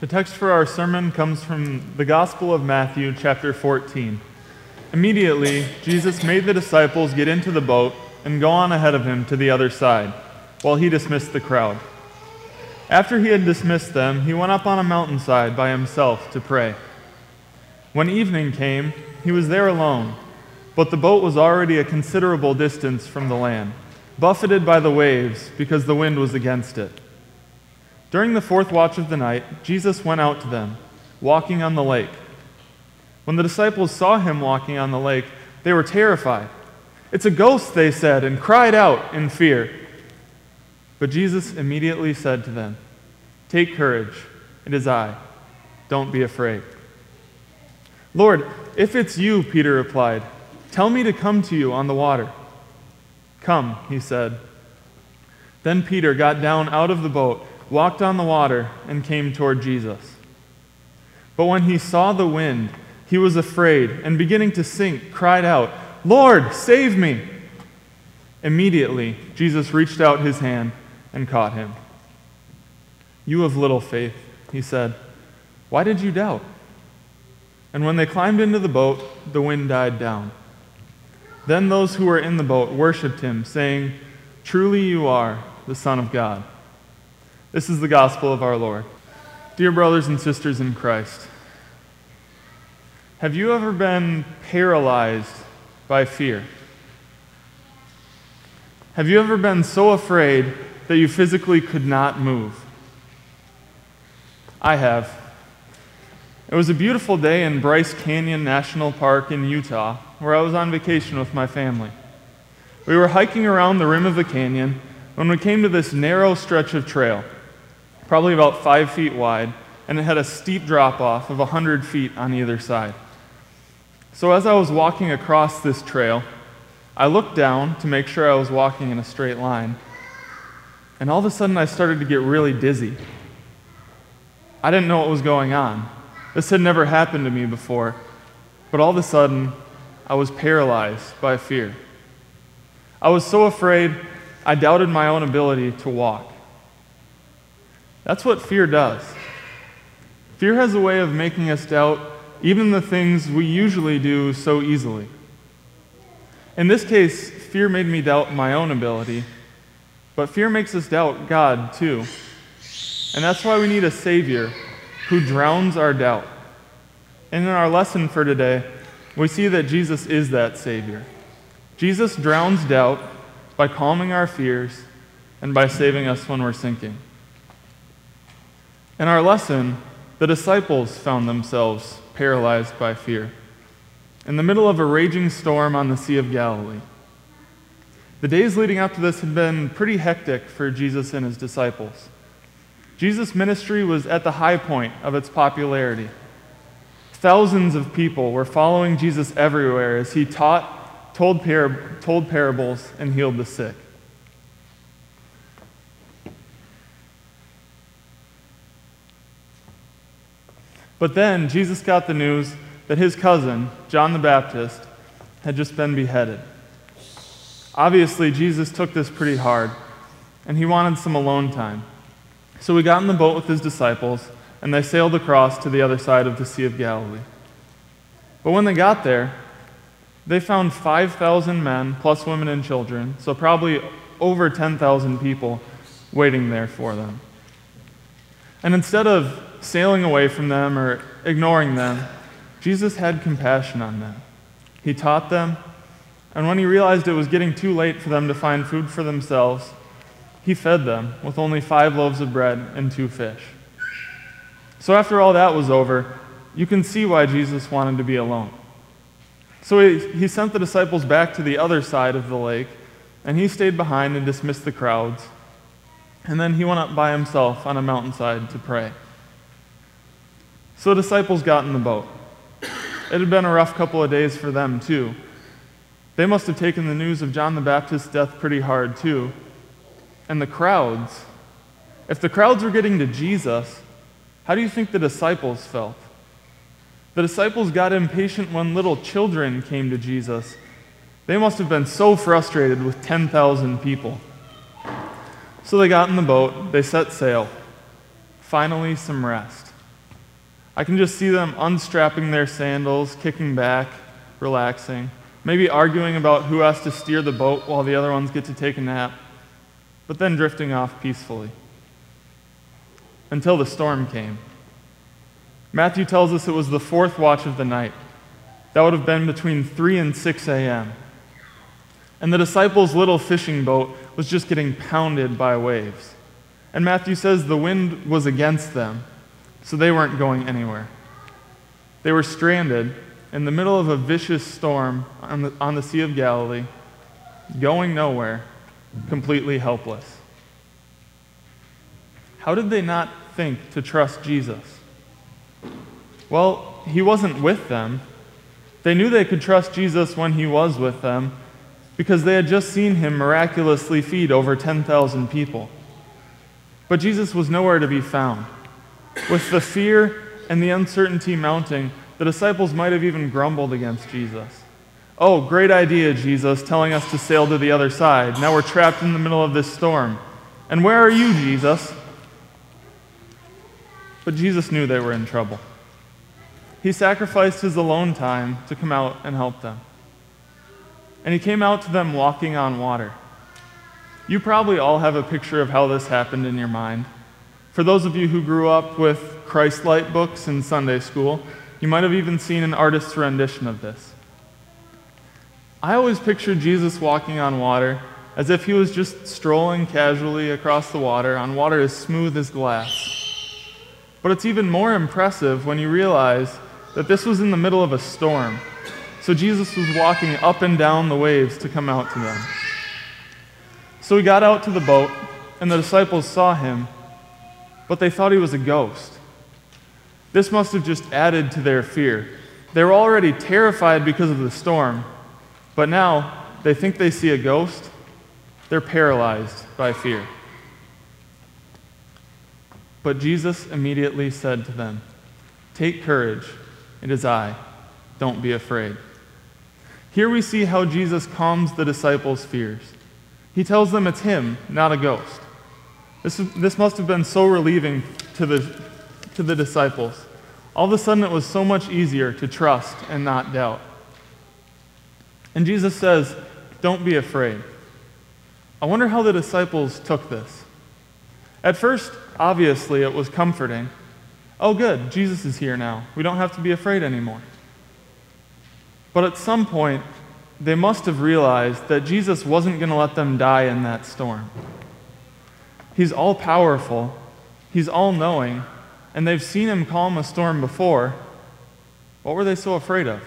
The text for our sermon comes from the Gospel of Matthew, chapter 14. Immediately, Jesus made the disciples get into the boat and go on ahead of him to the other side, while he dismissed the crowd. After he had dismissed them, he went up on a mountainside by himself to pray. When evening came, he was there alone, but the boat was already a considerable distance from the land, buffeted by the waves because the wind was against it. During the fourth watch of the night, Jesus went out to them, walking on the lake. When the disciples saw him walking on the lake, they were terrified. "It's a ghost," they said, and cried out in fear. But Jesus immediately said to them, "Take courage, it is I. Don't be afraid." "Lord, if it's you," Peter replied, "tell me to come to you on the water." "Come," he said. Then Peter got down out of the boat, walked on the water, and came toward Jesus. But when he saw the wind, he was afraid, and beginning to sink, cried out, "Lord, save me!" Immediately, Jesus reached out his hand and caught him. "You of little faith," he said, "why did you doubt?" And when they climbed into the boat, the wind died down. Then those who were in the boat worshipped him, saying, "Truly you are the Son of God." This is the gospel of our Lord. Dear brothers and sisters in Christ, have you ever been paralyzed by fear? Have you ever been so afraid that you physically could not move? I have. It was a beautiful day in Bryce Canyon National Park in Utah, where I was on vacation with my family. We were hiking around the rim of the canyon when we came to this narrow stretch of trail, probably about 5 feet wide, and it had a steep drop-off of 100 feet on either side. So as I was walking across this trail, I looked down to make sure I was walking in a straight line, and all of a sudden I started to get really dizzy. I didn't know what was going on. This had never happened to me before, but all of a sudden I was paralyzed by fear. I was so afraid I doubted my own ability to walk. That's what fear does. Fear has a way of making us doubt even the things we usually do so easily. In this case, fear made me doubt my own ability, but fear makes us doubt God too. And that's why we need a Savior who drowns our doubt. And in our lesson for today, we see that Jesus is that Savior. Jesus drowns doubt by calming our fears and by saving us when we're sinking. In our lesson, the disciples found themselves paralyzed by fear in the middle of a raging storm on the Sea of Galilee. The days leading up to this had been pretty hectic for Jesus and his disciples. Jesus' ministry was at the high point of its popularity. Thousands of people were following Jesus everywhere as he taught, told parables, and healed the sick. But then Jesus got the news that his cousin, John the Baptist, had just been beheaded. Obviously, Jesus took this pretty hard, and he wanted some alone time. So he got in the boat with his disciples, and they sailed across to the other side of the Sea of Galilee. But when they got there, they found 5,000 men, plus women and children, so probably over 10,000 people waiting there for them. And instead of sailing away from them or ignoring them, Jesus had compassion on them. He taught them, and when he realized it was getting too late for them to find food for themselves, he fed them with only 5 loaves of bread and 2 fish. So after all that was over, you can see why Jesus wanted to be alone. So he sent the disciples back to the other side of the lake, and he stayed behind and dismissed the crowds. And then he went up by himself on a mountainside to pray. So the disciples got in the boat. It had been a rough couple of days for them, too. They must have taken the news of John the Baptist's death pretty hard, too. And the crowds, if the crowds were getting to Jesus, how do you think the disciples felt? The disciples got impatient when little children came to Jesus. They must have been so frustrated with 10,000 people. So they got in the boat, they set sail. Finally, some rest. I can just see them unstrapping their sandals, kicking back, relaxing, maybe arguing about who has to steer the boat while the other ones get to take a nap, but then drifting off peacefully. Until the storm came. Matthew tells us it was the fourth watch of the night. That would have been between 3 and 6 a.m. And the disciples' little fishing boat was just getting pounded by waves. And Matthew says the wind was against them, so they weren't going anywhere. They were stranded in the middle of a vicious storm on the Sea of Galilee, going nowhere, completely helpless. How did they not think to trust Jesus? Well, he wasn't with them. They knew they could trust Jesus when he was with them because they had just seen him miraculously feed over 10,000 people. But Jesus was nowhere to be found. With the fear and the uncertainty mounting, the disciples might have even grumbled against Jesus. "Oh, great idea, Jesus, telling us to sail to the other side. Now we're trapped in the middle of this storm. And where are you, Jesus?" But Jesus knew they were in trouble. He sacrificed his alone time to come out and help them. And he came out to them walking on water. You probably all have a picture of how this happened in your mind. For those of you who grew up with Christ-Light books in Sunday school, you might have even seen an artist's rendition of this. I always pictured Jesus walking on water as if he was just strolling casually across the water on water as smooth as glass. But it's even more impressive when you realize that this was in the middle of a storm. So Jesus was walking up and down the waves to come out to them. So he got out to the boat, and the disciples saw him, but they thought he was a ghost. This must have just added to their fear. They were already terrified because of the storm, but now they think they see a ghost. They're paralyzed by fear. But Jesus immediately said to them, "Take courage, it is I. Don't be afraid." Here we see how Jesus calms the disciples' fears. He tells them it's him, not a ghost. This must have been so relieving to the disciples. All of a sudden, it was so much easier to trust and not doubt. And Jesus says, "Don't be afraid." I wonder how the disciples took this. At first, obviously, it was comforting. Oh, good, Jesus is here now. We don't have to be afraid anymore. But at some point, they must have realized that Jesus wasn't going to let them die in that storm. He's all-powerful, he's all-knowing, and they've seen him calm a storm before. What were they so afraid of?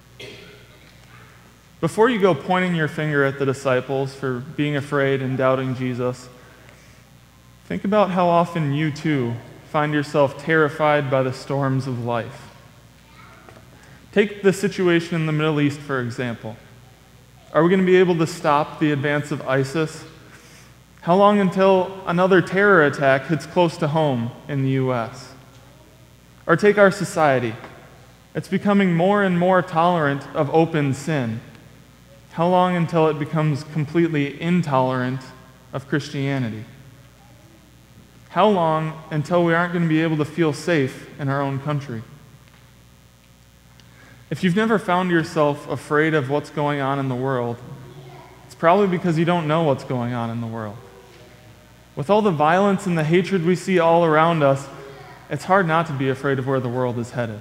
Before you go pointing your finger at the disciples for being afraid and doubting Jesus, think about how often you too find yourself terrified by the storms of life. Take the situation in the Middle East, for example. Are we going to be able to stop the advance of ISIS? How long until another terror attack hits close to home in the U.S.? Or take our society. It's becoming more and more tolerant of open sin. How long until it becomes completely intolerant of Christianity? How long until we aren't going to be able to feel safe in our own country? If you've never found yourself afraid of what's going on in the world, it's probably because you don't know what's going on in the world. With all the violence and the hatred we see all around us, it's hard not to be afraid of where the world is headed.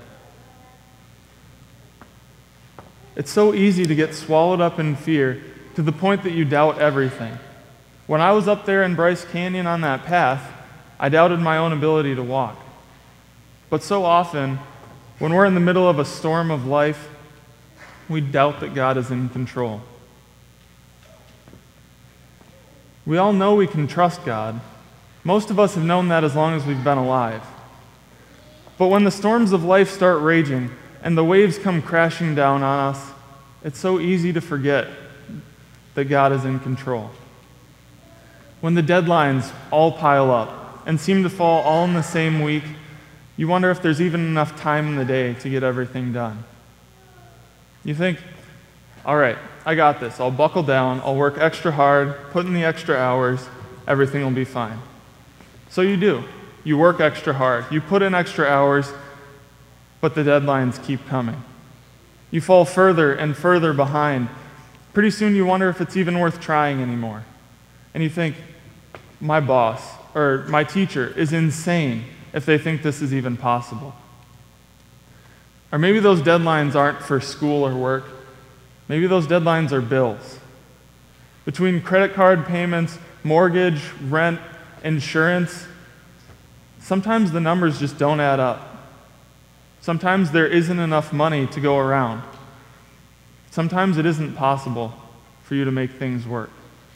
It's so easy to get swallowed up in fear to the point that you doubt everything. When I was up there in Bryce Canyon on that path, I doubted my own ability to walk. But so often, when we're in the middle of a storm of life, we doubt that God is in control. We all know we can trust God. Most of us have known that as long as we've been alive. But when the storms of life start raging and the waves come crashing down on us, it's so easy to forget that God is in control. When the deadlines all pile up and seem to fall all in the same week, you wonder if there's even enough time in the day to get everything done. You think, all right, I got this. I'll buckle down, I'll work extra hard, put in the extra hours, everything will be fine. So you do. You work extra hard, you put in extra hours, but the deadlines keep coming. You fall further and further behind. Pretty soon you wonder if it's even worth trying anymore. And you think, my boss or my teacher is insane if they think this is even possible. Or maybe those deadlines aren't for school or work. Maybe those deadlines are bills. Between credit card payments, mortgage, rent, insurance, sometimes the numbers just don't add up. Sometimes there isn't enough money to go around. Sometimes it isn't possible for you to make things work.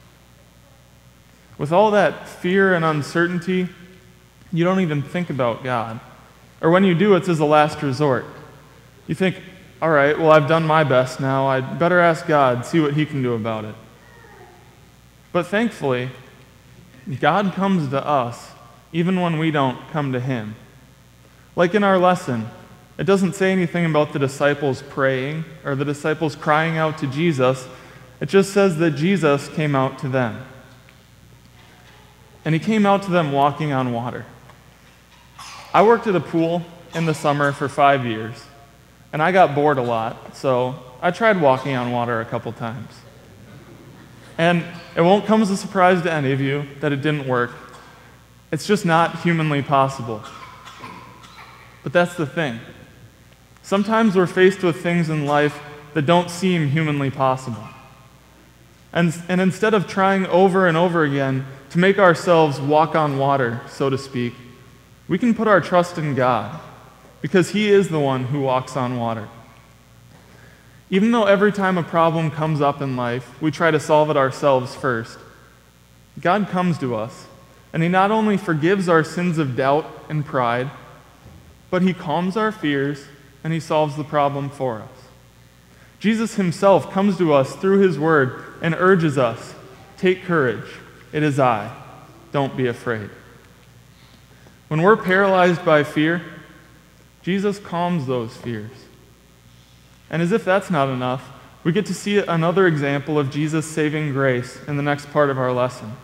With all that fear and uncertainty, you don't even think about God. Or when you do, it's as a last resort. You think, all right, well, I've done my best now. I'd better ask God, see what He can do about it. But thankfully, God comes to us even when we don't come to Him. Like in our lesson, it doesn't say anything about the disciples praying or the disciples crying out to Jesus. It just says that Jesus came out to them. And He came out to them walking on water. I worked at a pool in the summer for 5 years, and I got bored a lot, so I tried walking on water a couple times. And it won't come as a surprise to any of you that it didn't work. It's just not humanly possible. But that's the thing. Sometimes we're faced with things in life that don't seem humanly possible. And instead of trying over and over again to make ourselves walk on water, so to speak, we can put our trust in God, because He is the one who walks on water. Even though every time a problem comes up in life, we try to solve it ourselves first, God comes to us, and He not only forgives our sins of doubt and pride, but He calms our fears and He solves the problem for us. Jesus Himself comes to us through His Word and urges us, take courage, it is I, don't be afraid. When we're paralyzed by fear, Jesus calms those fears. And as if that's not enough, we get to see another example of Jesus' saving grace in the next part of our lesson.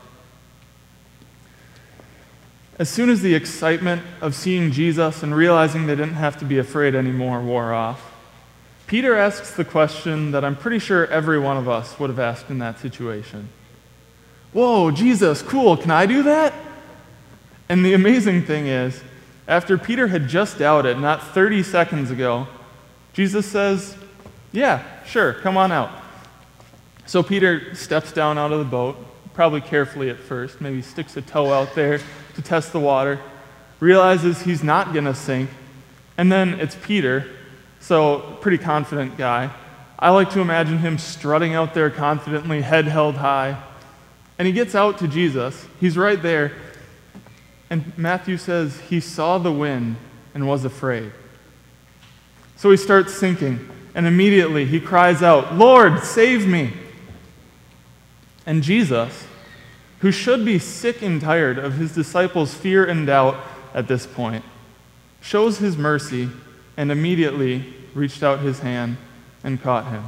As soon as the excitement of seeing Jesus and realizing they didn't have to be afraid anymore wore off, Peter asks the question that I'm pretty sure every one of us would have asked in that situation. Whoa, Jesus, cool, can I do that? And the amazing thing is, after Peter had just doubted, not 30 seconds ago, Jesus says, yeah, sure, come on out. So Peter steps down out of the boat, probably carefully at first, maybe sticks a toe out there to test the water, realizes he's not going to sink, and then it's Peter, so pretty confident guy. I like to imagine him strutting out there confidently, head held high, and he gets out to Jesus. He's right there, and Matthew says he saw the wind and was afraid. So he starts sinking, and immediately he cries out, "Lord, save me!" And Jesus, who should be sick and tired of his disciples' fear and doubt at this point, shows his mercy and immediately reached out his hand and caught him.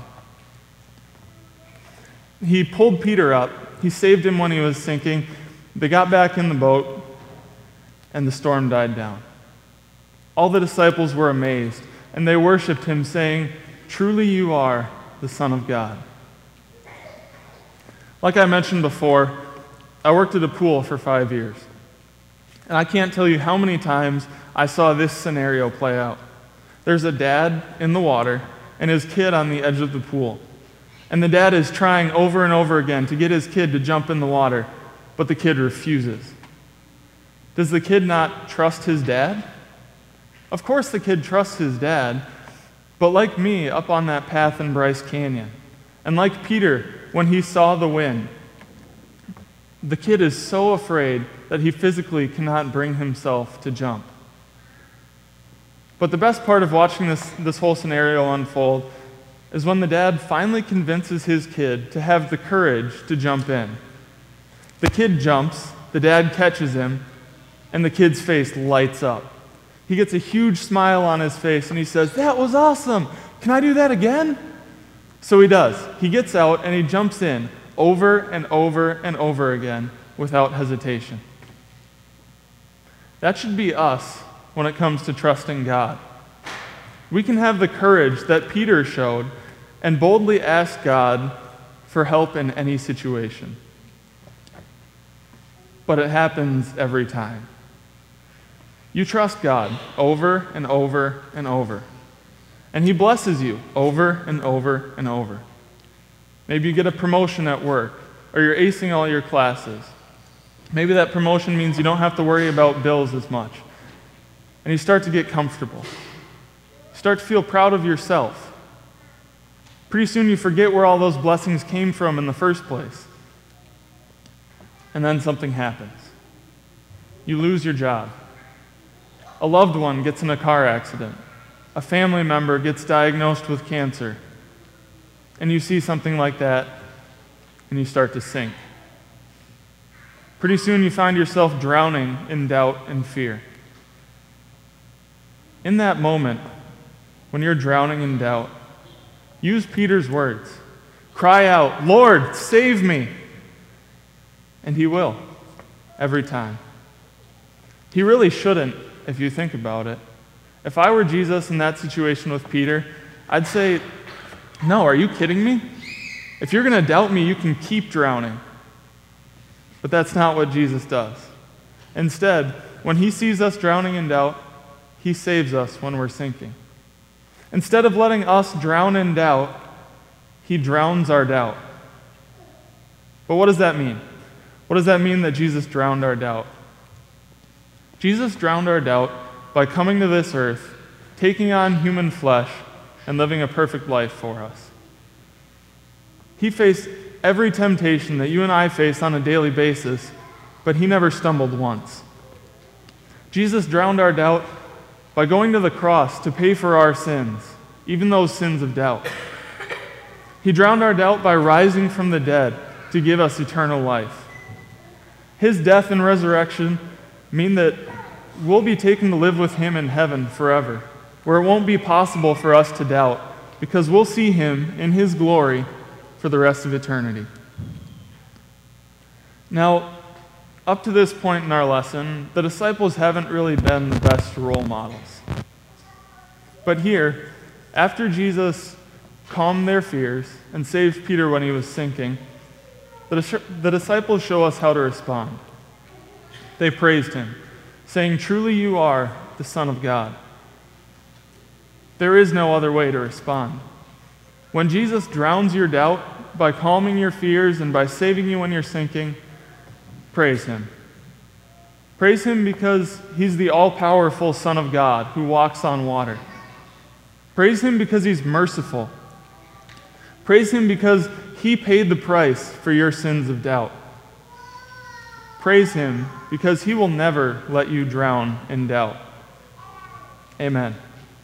He pulled Peter up. He saved him when he was sinking. They got back in the boat, and the storm died down. All the disciples were amazed, and they worshiped him, saying, "Truly you are the Son of God." Like I mentioned before, I worked at a pool for 5 years. And I can't tell you how many times I saw this scenario play out. There's a dad in the water and his kid on the edge of the pool. And the dad is trying over and over again to get his kid to jump in the water, but the kid refuses. Does the kid not trust his dad? Of course the kid trusts his dad, but like me up on that path in Bryce Canyon, and like Peter when he saw the wind, the kid is so afraid that he physically cannot bring himself to jump. But the best part of watching this whole scenario unfold is when the dad finally convinces his kid to have the courage to jump in. The kid jumps, the dad catches him, and the kid's face lights up. He gets a huge smile on his face and he says, "That was awesome! Can I do that again?" So he does. He gets out and he jumps in over and over and over again without hesitation. That should be us when it comes to trusting God. We can have the courage that Peter showed and boldly ask God for help in any situation. But it happens every time. You trust God over and over and over, and He blesses you over and over and over. Maybe you get a promotion at work, or you're acing all your classes. Maybe that promotion means you don't have to worry about bills as much, and you start to get comfortable. You start to feel proud of yourself. Pretty soon you forget where all those blessings came from in the first place. And then something happens. You lose your job. A loved one gets in a car accident. A family member gets diagnosed with cancer. And you see something like that, and you start to sink. Pretty soon you find yourself drowning in doubt and fear. In that moment, when you're drowning in doubt, use Peter's words. Cry out, "Lord, save me!" And He will, every time. He really shouldn't, if you think about it. If I were Jesus in that situation with Peter, I'd say, "No, are you kidding me? If you're going to doubt me, you can keep drowning." But that's not what Jesus does. Instead, when He sees us drowning in doubt, He saves us when we're sinking. Instead of letting us drown in doubt, He drowns our doubt. But what does that mean? What does that mean that Jesus drowned our doubt? Jesus drowned our doubt by coming to this earth, taking on human flesh, and living a perfect life for us. He faced every temptation that you and I face on a daily basis, but He never stumbled once. Jesus drowned our doubt by going to the cross to pay for our sins, even those sins of doubt. He drowned our doubt by rising from the dead to give us eternal life. His death and resurrection mean that we'll be taken to live with Him in heaven forever, where it won't be possible for us to doubt, because we'll see Him in His glory for the rest of eternity. Now, up to this point in our lesson, the disciples haven't really been the best role models. But here, after Jesus calmed their fears and saved Peter when he was sinking, the disciples show us how to respond. They praised Him, saying, "Truly you are the Son of God." There is no other way to respond. When Jesus drowns your doubt by calming your fears and by saving you when you're sinking, praise Him. Praise Him because He's the all-powerful Son of God who walks on water. Praise Him because He's merciful. Praise Him because He paid the price for your sins of doubt. Praise Him because He will never let you drown in doubt. Amen.